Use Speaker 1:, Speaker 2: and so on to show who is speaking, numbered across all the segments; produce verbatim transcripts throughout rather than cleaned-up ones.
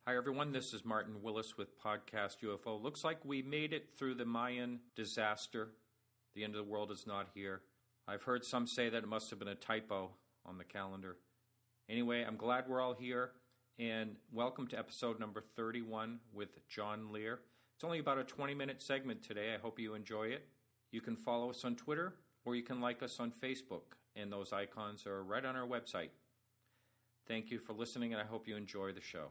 Speaker 1: Hi, everyone. This is Martin Willis with Podcast U F O. Looks like we made it through the Mayan disaster. The end of the world is not here. I've heard some say that it must have been a typo on the calendar. Anyway, I'm glad we're all here, and welcome to episode number thirty-one with John Lear. It's only about a twenty-minute segment today. I hope you enjoy it. You can follow us on Twitter, or you can like us on Facebook, and those icons are right on our website. Thank you for listening, and I hope you enjoy the show.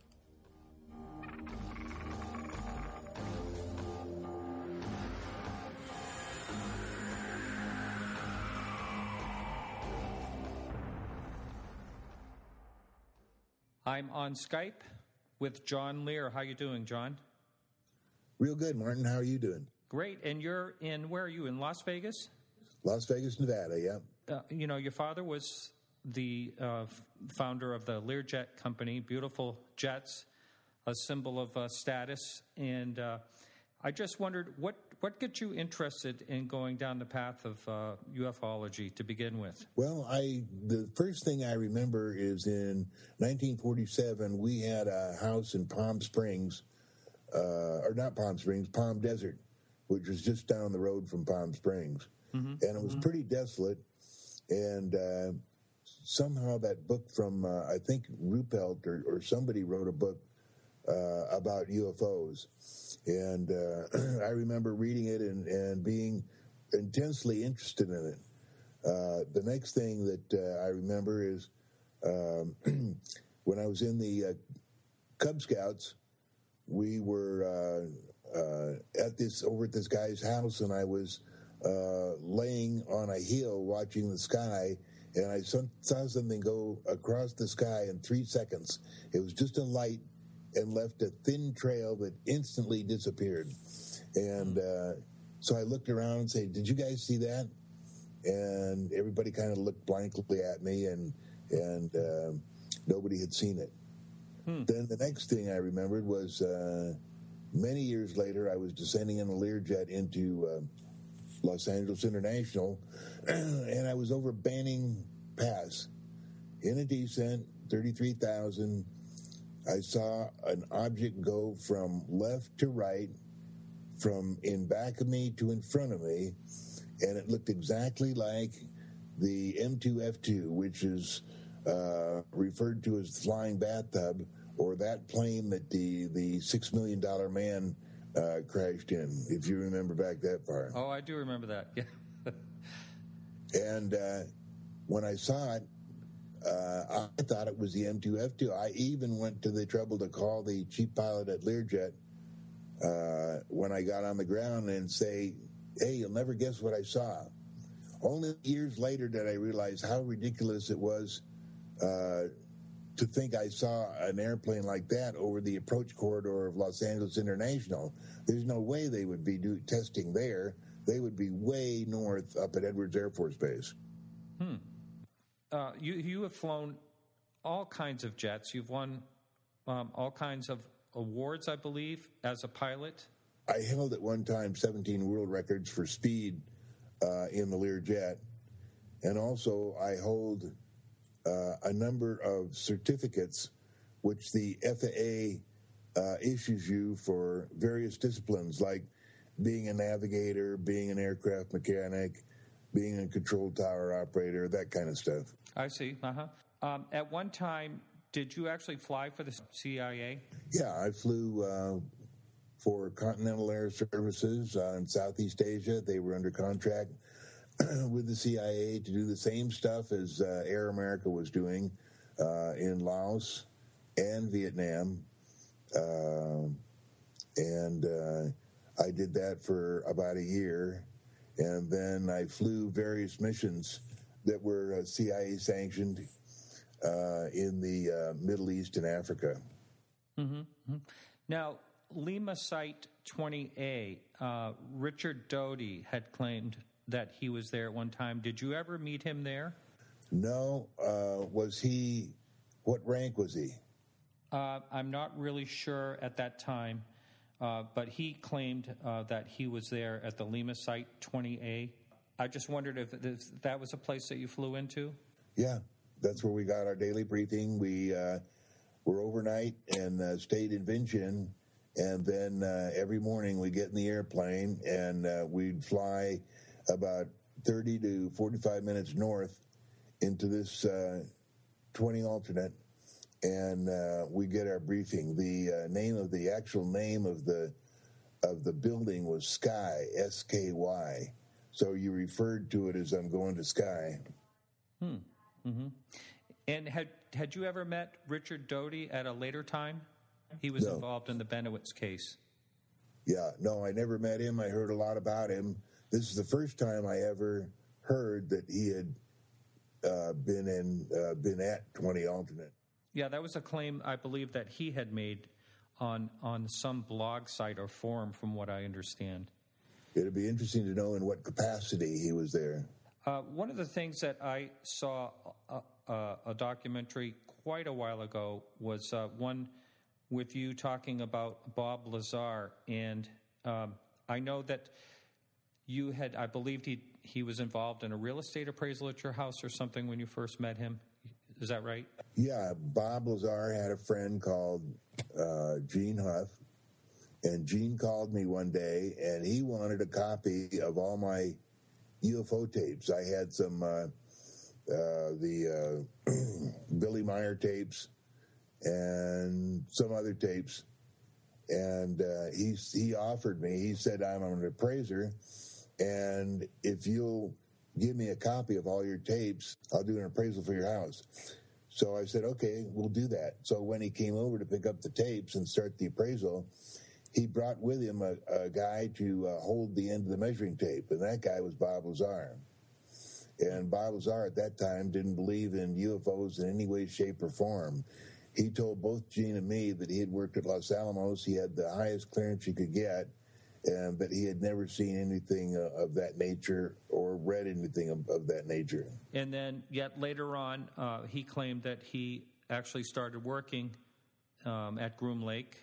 Speaker 1: I'm on Skype with John Lear. How you doing, John?
Speaker 2: Real good, Martin. How are you doing?
Speaker 1: Great. And you're in, where are you, in Las Vegas?
Speaker 2: Las Vegas, Nevada, yeah.
Speaker 1: Uh, you know, your father was the uh, founder of the Learjet company, beautiful jets, a symbol of uh, status. And uh, I just wondered, what, what got you interested in going down the path of uh, ufology to begin with?
Speaker 2: Well, I the first thing I remember is in nineteen forty-seven, we had a house in Palm Springs, uh, or not Palm Springs, Palm Desert, which was just down the road from Palm Springs. Mm-hmm. And it was mm-hmm. pretty desolate. And uh, somehow that book from, uh, I think, Ruppelt or, or somebody wrote a book uh, about U F Os. And uh, I remember reading it and, and being intensely interested in it. Uh, the next thing that uh, I remember is um, when I was in the uh, Cub Scouts, we were uh, uh, at this over at this guy's house, and I was uh, laying on a hill watching the sky, and I saw something go across the sky in three seconds. It was just a light and left a thin trail that instantly disappeared. And uh, so I looked around and said, "Did you guys see that?" And everybody kind of looked blankly at me, and and uh, nobody had seen it. Hmm. Then the next thing I remembered was uh, many years later, I was descending in a Learjet into uh, Los Angeles International, and I was over Banning Pass. In a descent, thirty-three thousand, I saw an object go from left to right, from in back of me to in front of me, and it looked exactly like the M two F two, which is uh, referred to as the flying bathtub, or that plane that the, the six million dollars man uh, crashed in, if you remember back that far.
Speaker 1: Oh, I do remember that, yeah.
Speaker 2: And uh, when I saw it, Uh, I thought it was the M two F two. I even went to the trouble to call the chief pilot at Learjet uh, when I got on the ground and say, "Hey, you'll never guess what I saw." Only years later did I realize how ridiculous it was uh, to think I saw an airplane like that over the approach corridor of Los Angeles International. There's no way they would be do- testing there. They would be way north up at Edwards Air Force Base.
Speaker 1: Hmm. Uh, you you have flown all kinds of jets. You've won um, all kinds of awards, I believe, as a pilot.
Speaker 2: I held at one time seventeen world records for speed uh, in the Learjet, and also I hold uh, a number of certificates which the F A A uh, issues you for various disciplines, like being a navigator, being an aircraft mechanic, being a control tower operator, that kind of stuff.
Speaker 1: I see. Uh-huh. Um, at one time, did you actually fly for the C I A?
Speaker 2: Yeah, I flew uh, for Continental Air Services uh, in Southeast Asia. They were under contract with the C I A to do the same stuff as uh, Air America was doing uh, in Laos and Vietnam. Uh, and uh, I did that for about a year. And then I flew various missions that were uh, C I A sanctioned uh, in the uh, Middle East and Africa.
Speaker 1: Mm-hmm. Now, Lima Site twenty A, uh, Richard Doty had claimed that he was there at one time. Did you ever meet him there?
Speaker 2: No. Uh, was he, what rank was he?
Speaker 1: Uh, I'm not really sure at that time. Uh, but he claimed uh, that he was there at the Lima Site twenty A. I just wondered if that was a place that you flew into?
Speaker 2: Yeah, that's where we got our daily briefing. We uh, were overnight and uh, stayed in Vientiane. And then uh, every morning we get in the airplane and uh, we'd fly about thirty to forty-five minutes north into this uh, twenty alternate, and uh, we get our briefing. The uh, name of the actual name of the of the building was Sky, S K Y. So you referred to it as I'm going to Sky.
Speaker 1: Hmm. Mm-hmm. And had had you ever met Richard Doty at a later time? He was
Speaker 2: no.
Speaker 1: involved in the Bennewitz case.
Speaker 2: Yeah, no, I never met him. I heard a lot about him. This is the first time I ever heard that he had uh, been in uh, been at twenty alternate.
Speaker 1: Yeah, that was a claim I believe that he had made on on some blog site or forum, from what I understand.
Speaker 2: It'd be interesting to know in what capacity he was there.
Speaker 1: Uh, one of the things that I saw uh, uh, a documentary quite a while ago was uh, one with you talking about Bob Lazar, and um, I know that you had, I believed he he was involved in a real estate appraisal at your house or something when you first met him. Is that right?
Speaker 2: Yeah, Bob Lazar had a friend called uh, Gene Huff, and Gene called me one day, and he wanted a copy of all my U F O tapes. I had some uh, uh, the uh, Billy Meyer tapes and some other tapes, and uh, he he offered me. He said, "I'm an appraiser, and if you'll give me a copy of all your tapes, I'll do an appraisal for your house." So I said, "Okay, we'll do that." So when he came over to pick up the tapes and start the appraisal, he brought with him a, a guy to uh, hold the end of the measuring tape, and that guy was Bob Lazar. And Bob Lazar at that time didn't believe in U F Os in any way, shape, or form. He told both Gene and me that he had worked at Los Alamos, he had the highest clearance he could get, and that he had never seen anything uh, of that nature or read anything of, of that nature.
Speaker 1: And then yet later on, uh, he claimed that he actually started working um, at Groom Lake.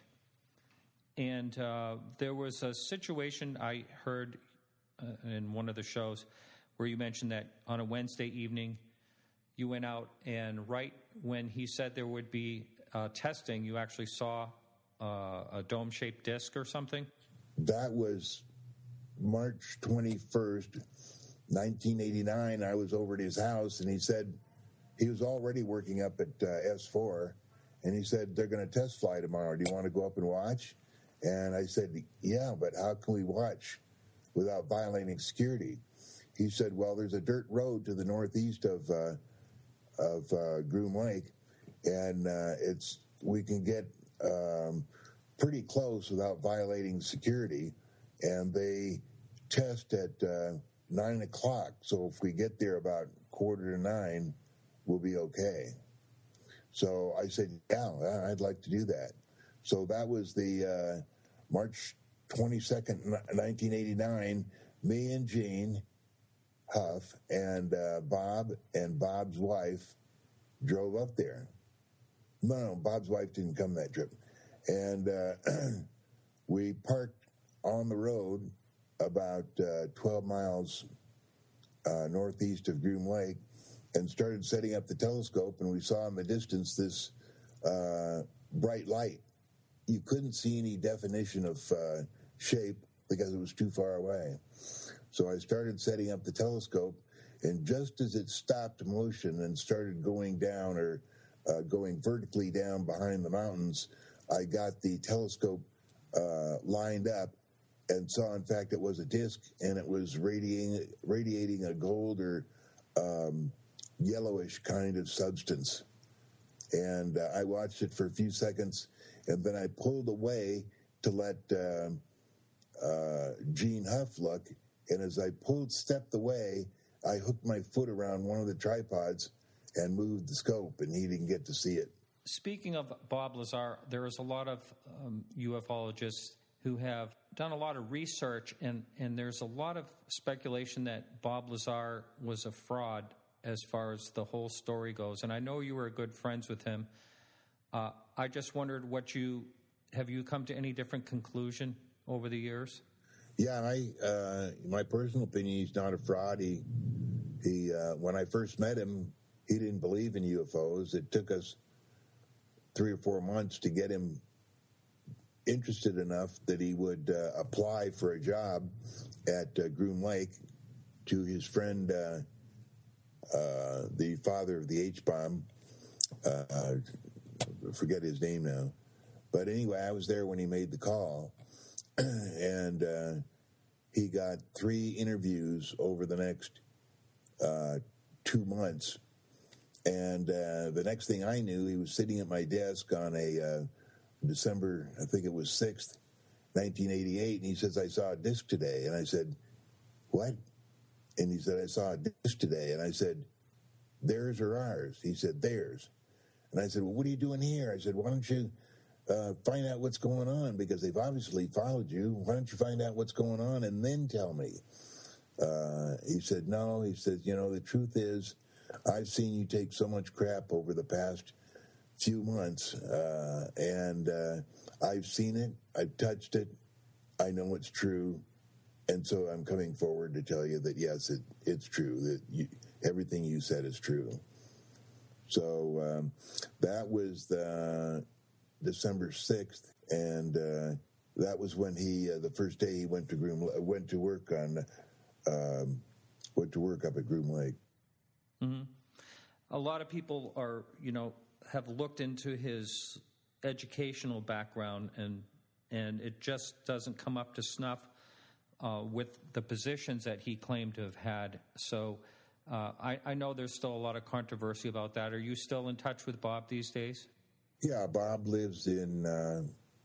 Speaker 1: And uh, there was a situation I heard uh, in one of the shows where you mentioned that on a Wednesday evening, you went out, and right when he said there would be uh, testing, you actually saw uh, a dome-shaped disc or something?
Speaker 2: That was March twenty-first, nineteen eighty-nine. I was over at his house, and he said he was already working up at uh, S four, and he said, "They're going to test fly tomorrow. Do you want to go up and watch?" And I said, "Yeah, but how can we watch without violating security?" He said, "Well, there's a dirt road to the northeast of uh, of uh, Groom Lake, and uh, it's we can get um, pretty close without violating security, and they test at uh, nine o'clock. So if we get there about quarter to nine, we'll be okay." So I said, "Yeah, I'd like to do that." So that was the uh, March twenty-second, nineteen eighty-nine. Me and Gene Huff and uh, Bob and Bob's wife drove up there. No, no, Bob's wife didn't come that trip. And uh, we parked on the road about uh, twelve miles uh, northeast of Groom Lake and started setting up the telescope, and we saw in the distance this uh, bright light. You couldn't see any definition of uh, shape because it was too far away. So I started setting up the telescope, and just as it stopped motion and started going down or uh, going vertically down behind the mountains, I got the telescope uh, lined up and saw, in fact, it was a disc, and it was radiating, radiating a gold or um, yellowish kind of substance. And uh, I watched it for a few seconds, and then I pulled away to let uh, uh, Gene Huff look. And as I pulled, stepped away, I hooked my foot around one of the tripods and moved the scope, and he didn't get to see it.
Speaker 1: Speaking of Bob Lazar, there is a lot of um, ufologists who have done a lot of research, and, and there's a lot of speculation that Bob Lazar was a fraud as far as the whole story goes. And I know you were good friends with him. Uh, I just wondered what you, have you come to any different conclusion over the years?
Speaker 2: Yeah, I, uh, my personal opinion, he's not a fraud. He, he, uh, when I first met him, he didn't believe in U F Os. It took us three or four months to get him interested enough that he would uh, apply for a job at uh, Groom Lake to his friend, uh, uh, the father of the H-bomb. Uh, forget his name now. But anyway, I was there when he made the call, and uh, he got three interviews over the next uh, two months. And uh, the next thing I knew, he was sitting at my desk on a uh, December, I think it was sixth, nineteen eighty-eight, and he says, I saw a disc today. And I said, what? And he said, I saw a disc today. And I said, theirs or ours? He said, theirs. And I said, well, what are you doing here? I said, why don't you uh, find out what's going on? Because they've obviously followed you. Why don't you find out what's going on and then tell me? Uh, he said, no. He said, you know, the truth is, I've seen you take so much crap over the past few months, uh, and uh, I've seen it, I've touched it, I know it's true, and so I'm coming forward to tell you that, yes, it, it's true, that you, everything you said is true. So um, that was the December sixth, and uh, that was when he, uh, the first day he went to Groom, went to work on, um, went to work up at Groom Lake.
Speaker 1: Mm-hmm. A lot of people are, you know, have looked into his educational background, and and it just doesn't come up to snuff uh, with the positions that he claimed to have had. So uh, I, I know there's still a lot of controversy about that. Are you still in touch with Bob these days?
Speaker 2: Yeah, Bob lives in, uh,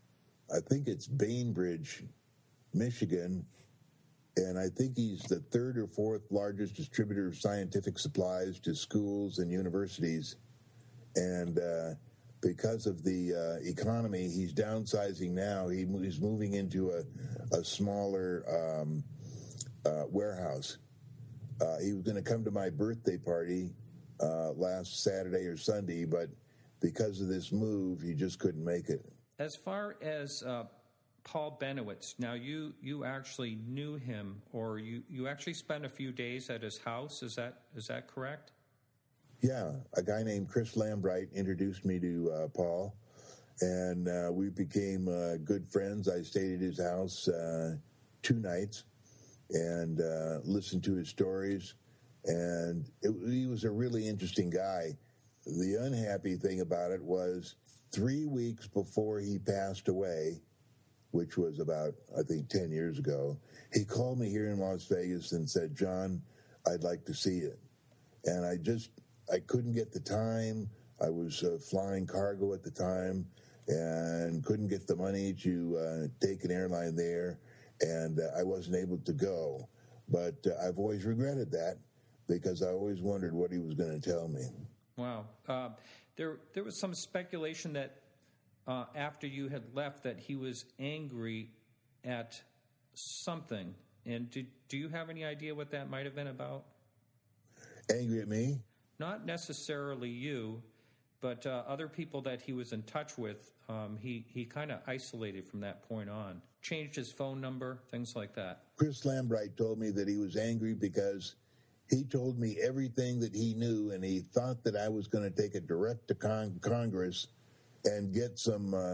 Speaker 2: I think it's Bainbridge, Michigan. And I think he's the third or fourth largest distributor of scientific supplies to schools and universities. And uh, because of the uh, economy, he's downsizing now. He, he's moving into a, a smaller um, uh, warehouse. Uh, he was going to come to my birthday party uh, last Saturday or Sunday, but because of this move, he just couldn't make it.
Speaker 1: As far as uh, Paul Bennewitz, now you, you actually knew him, or you, you actually spent a few days at his house. Is that is that correct?
Speaker 2: Yeah, a guy named Chris Lambright introduced me to uh, Paul, and uh, we became uh, good friends. I stayed at his house uh, two nights and uh, listened to his stories, and it, he was a really interesting guy. The unhappy thing about it was three weeks before he passed away, which was about, I think, ten years ago, he called me here in Las Vegas and said, John, I'd like to see it. And I just, I couldn't get the time. I was uh, flying cargo at the time and couldn't get the money to uh, take an airline there, and uh, I wasn't able to go. But uh, I've always regretted that because I always wondered what he was going to tell me.
Speaker 1: Wow. Uh, there, there was some speculation that Uh, after you had left, that he was angry at something. And do, do you have any idea what that might have been about?
Speaker 2: Angry at me?
Speaker 1: Not necessarily you, but uh, other people that he was in touch with. Um, he, he kind of isolated from that point on. Changed his phone number, things like that.
Speaker 2: Chris Lambright told me that he was angry because he told me everything that he knew, and he thought that I was going to take it direct to con- Congress and get some uh,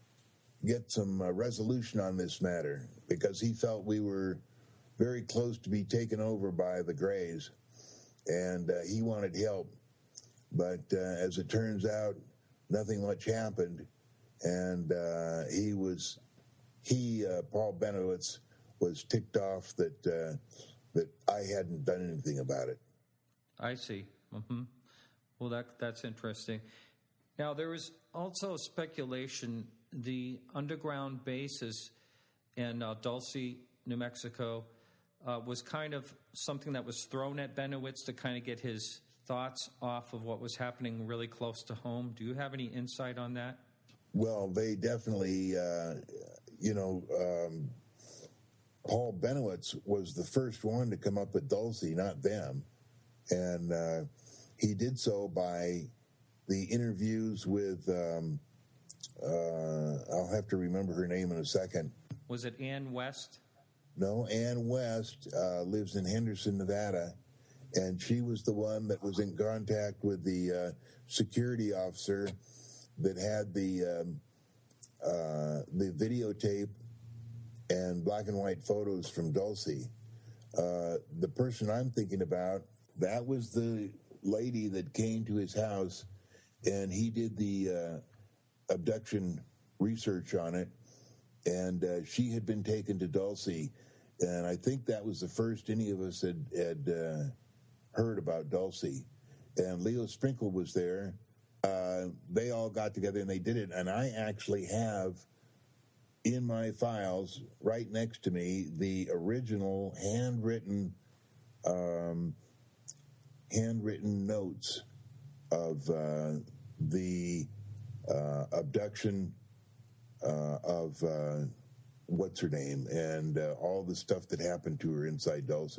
Speaker 2: get some uh, resolution on this matter, because he felt we were very close to be taken over by the Greys, and uh, he wanted help. But uh, as it turns out, nothing much happened, and uh, he was he uh, Paul Bennewitz was ticked off that uh, that I hadn't done anything about it.
Speaker 1: I see. Mm-hmm. Well, that that's interesting. Now, there was also speculation the underground bases in uh, Dulce, New Mexico, uh, was kind of something that was thrown at Bennewitz to kind of get his thoughts off of what was happening really close to home. Do you have any insight on that?
Speaker 2: Well, they definitely, uh, you know, um, Paul Bennewitz was the first one to come up with Dulce, not them. And uh, he did so by the interviews with, um, uh, I'll have to remember her name in a second.
Speaker 1: Was it Ann West?
Speaker 2: No, Ann West uh, lives in Henderson, Nevada, and she was the one that was in contact with the uh, security officer that had the um, uh, the videotape and black and white photos from Dulce. Uh, the person I'm thinking about, that was the lady that came to his house, and he did the uh, abduction research on it, and uh, she had been taken to Dulce, and I think that was the first any of us had, had uh, heard about Dulce. And Leo Sprinkle was there. Uh, they all got together and they did it, and I actually have in my files right next to me the original handwritten um, handwritten notes of uh, the uh, abduction uh, of uh, what's her name and uh, all the stuff that happened to her inside Dulce.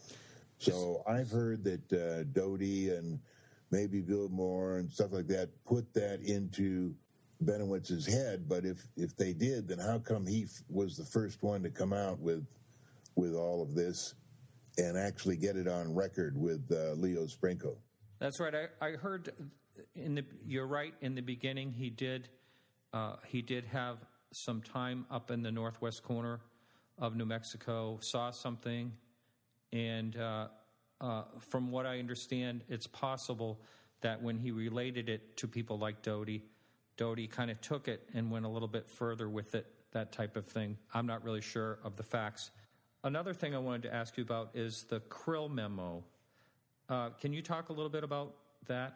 Speaker 2: So I've heard that uh, Doty and maybe Bill Moore and stuff like that put that into Benowitz's head, but if, if they did, then how come he f- was the first one to come out with with all of this and actually get it on record with uh, Leo Sprinkle?
Speaker 1: That's right. I, I heard in the you're right. In the beginning, he did uh, he did have some time up in the northwest corner of New Mexico, saw something, and uh, uh, from what I understand, it's possible that when he related it to people like Doty, Doty kind of took it and went a little bit further with it, that type of thing. I'm not really sure of the facts. Another thing I wanted to ask you about is the Krill memo. Uh, can you talk a little bit about that?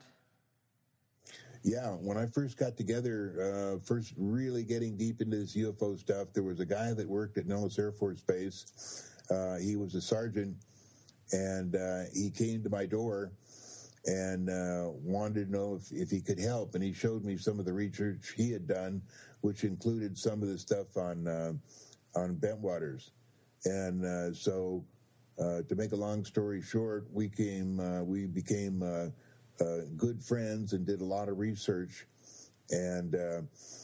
Speaker 2: Yeah, when I first got together, uh, first really getting deep into this U F O stuff, there was a guy that worked at Nellis Air Force Base. Uh, he was a sergeant, and uh, he came to my door and uh, wanted to know if, if he could help. And he showed me some of the research he had done, which included some of the stuff on uh, on Bentwaters. And uh, so, uh, to make a long story short, we came uh, we became uh, uh, good friends and did a lot of research. And uh,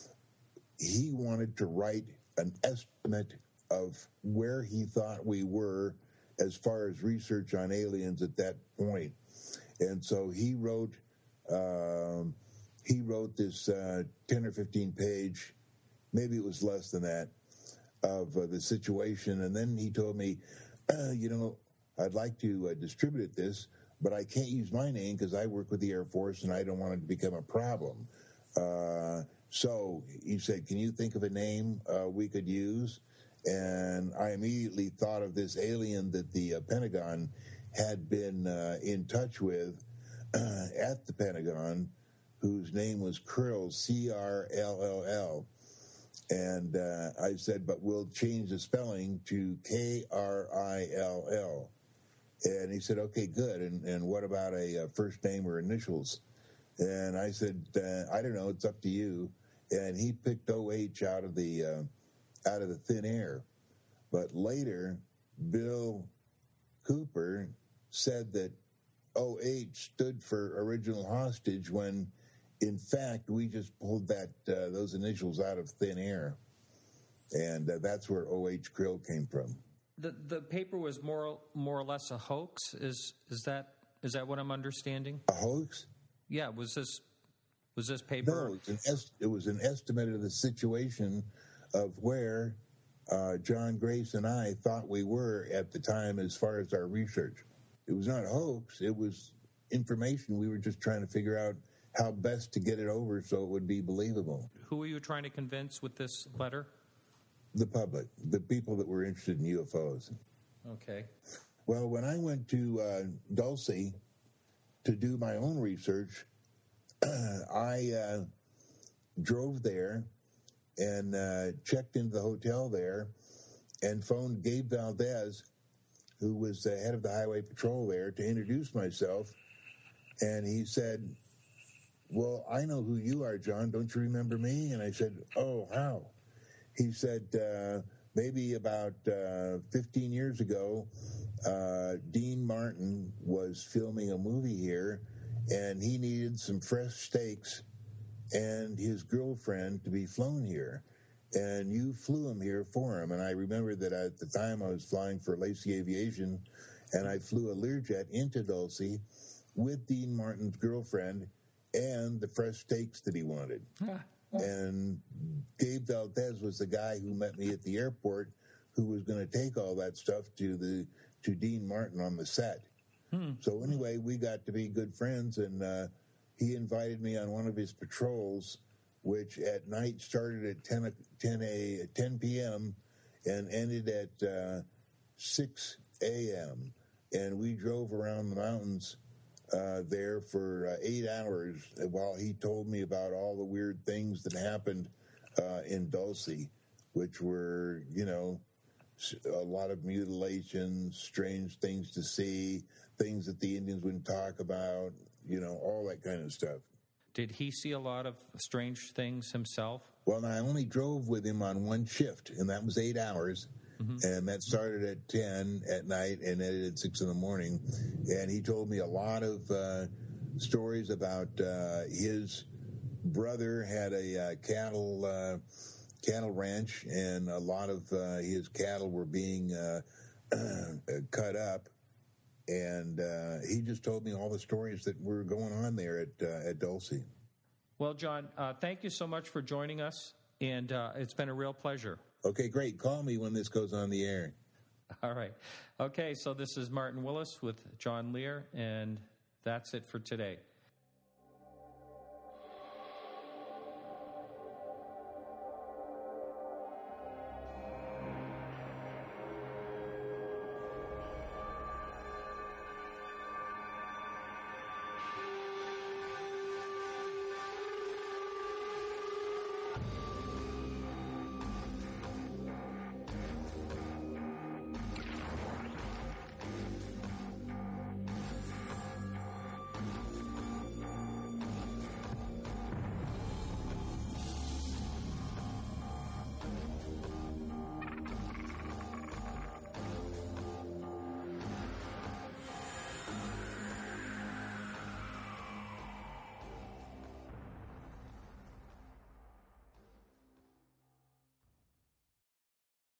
Speaker 2: he wanted to write an estimate of where he thought we were as far as research on aliens at that point. And so he wrote, um, he wrote this uh, ten or fifteen page, maybe it was less than that, of uh, the situation. And then he told me, uh, you know, I'd like to uh, distribute this, but I can't use my name because I work with the Air Force and I don't want it to become a problem. Uh, so he said, can you think of a name uh, we could use? And I immediately thought of this alien that the uh, Pentagon had been uh, in touch with uh, at the Pentagon, whose name was Krill, C R L L L. And uh, I said, but we'll change the spelling to K R I L L. And he said, okay, good. And, and what about a, a first name or initials? And I said, uh, I don't know, it's up to you. And he picked O H out of the uh, out of the thin air. But later, Bill Cooper said that O H stood for original hostage when, in fact, we just pulled that uh, those initials out of thin air. And uh, that's where O H Krill came from.
Speaker 1: The the paper was more more or less a hoax. Is is that is that what I'm understanding?
Speaker 2: A hoax?
Speaker 1: Yeah. Was this was this paper?
Speaker 2: No, it was an, est- it was an estimate of the situation of where uh, John Grace and I thought we were at the time as far as our research. It was not a hoax. It was information. We were just trying to figure out how best to get it over so it would be believable.
Speaker 1: Who were you trying to convince with this letter?
Speaker 2: The public, the people that were interested in U F Os.
Speaker 1: Okay.
Speaker 2: Well, when I went to uh, Dulce to do my own research, I uh, drove there and uh, checked into the hotel there and phoned Gabe Valdez, who was the head of the highway patrol there, to introduce myself. And he said, well, I know who you are, John. Don't you remember me? And I said, oh, how? He said, uh, maybe about uh, fifteen years ago, uh, Dean Martin was filming a movie here, and he needed some fresh steaks and his girlfriend to be flown here. And you flew him here for him. And I remember that at the time I was flying for Lacey Aviation, and I flew a Learjet into Dulce with Dean Martin's girlfriend, and the fresh steaks that he wanted. And Dave Valdez was the guy who met me at the airport, who was going to take all that stuff to the to Dean Martin on the set. Hmm. So anyway, we got to be good friends, and uh, he invited me on one of his patrols, which at night started at ten p.m. and ended at uh, six a.m. And we drove around the mountains uh, there for uh, eight hours while he told me about all the weird things that happened uh, in Dulce, which were, you know, a lot of mutilations, strange things to see, things that the Indians wouldn't talk about, you know, all that kind of stuff.
Speaker 1: Did he see a lot of strange things himself?
Speaker 2: Well, I only drove with him on one shift, and that was eight hours. Mm-hmm. And that started at ten at night and ended at six in the morning. And he told me a lot of uh, stories about uh, his brother had a uh, cattle uh, cattle ranch, and a lot of uh, his cattle were being uh, cut up. And uh, he just told me all the stories that were going on there at uh, at Dulce.
Speaker 1: Well, John, uh, thank you so much for joining us, and uh, it's been a real pleasure.
Speaker 2: Okay, great. Call me when this goes on the air.
Speaker 1: All right. Okay, so this is Martin Willis with John Lear, and that's it for today.